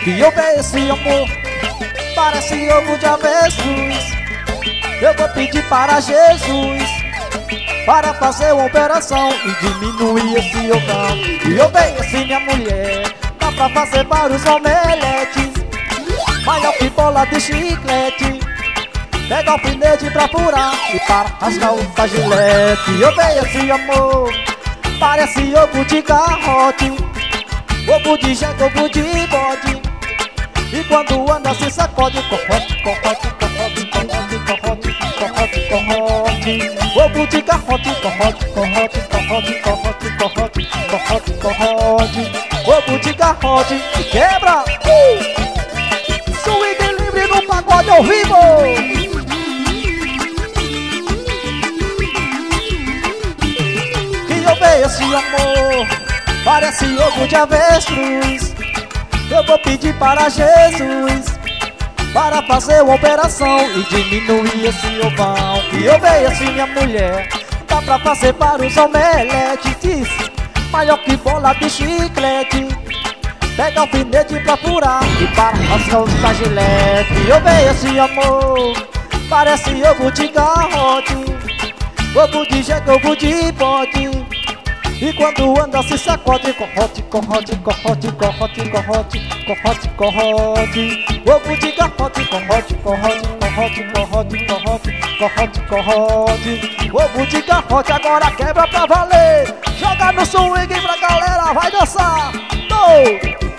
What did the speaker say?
Que eu vejo esse amor, parece ovo de avestruz. Eu vou pedir para Jesus para fazer uma operação e diminuir esse ovão. E eu vejo assim minha mulher, dá pra fazer vários omeletes, maior que bola de chiclete. Pega o alfinete pra furar e para rasgar o da gilete. E eu vejo esse amor, parece ovo de garrote, ovo de jegue, ovo de bode. E quando anda se sacode, corrote, corrote, corrote, corrote, corrote, corrote, corrote. Ovo de garrote, corrote, corrote, corrote, corrote, corrote, corrote, corrote. Ovo de garrote e quebra. Swing livre no pagode ao vivo. Que eu vejo esse amor, parece ovo de avestruz. Eu vou pedir para Jesus para fazer uma operação e diminuir esse ovão. Que eu vejo assim minha mulher, dá pra fazer vários omeletes, maior que bola de chiclete. Pega o alfinete pra furar e para rasgar os da gilete. Eu vejo esse amor, parece ovo de garrote, ovo de jegue, ovo de bode. E quando anda se sacode, corrote, corrote, corrote, corrote, corrote, corrote, corrote. Ovo de garrote, corrote, corrote, corrote, corrote, corrote, corrote, corrote. Ovo de garrote, agora quebra pra valer. Joga no swing pra galera, vai dançar.